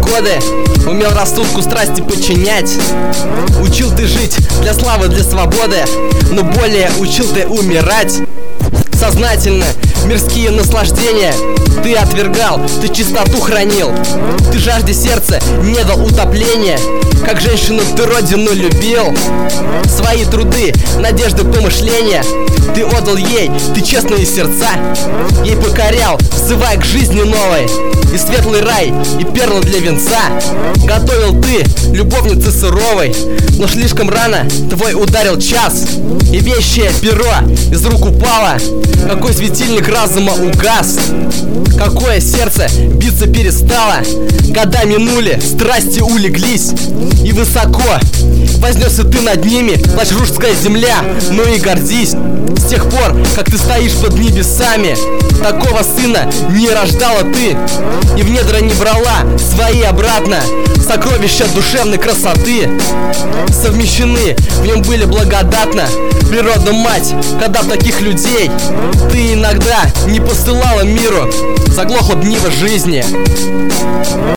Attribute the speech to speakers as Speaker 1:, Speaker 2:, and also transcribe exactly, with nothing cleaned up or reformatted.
Speaker 1: годы умел рассудку страсти подчинять. Учил ты жить для славы, для свободы, но более учил ты умирать. Сознательно мирские наслаждения ты отвергал, ты чистоту хранил. Ты жажде сердца не дал утопления. Как женщину ты родину любил. Свои труды, надежды, помышления ты отдал ей, ты честные сердца ей покорял, взывая к жизни новой. И светлый рай, и перла для венца готовил ты, любовнице суровой. Но слишком рано твой ударил час, и вещее перо из рук упало. Какой светильник разума угас, какое сердце биться перестало. Года минули, страсти улеглись, и высоко вознесся ты над ними, плачь русская земля, ну и гордись. С тех пор, как ты стоишь под небесами, такого сына не рождала ты, и в недра не брала свои обратно сокровища душевной красоты. Совмещены в нем были благодатно природа мать, когда таких людей ты иногда не посылала миру, заглохла б нива жизни.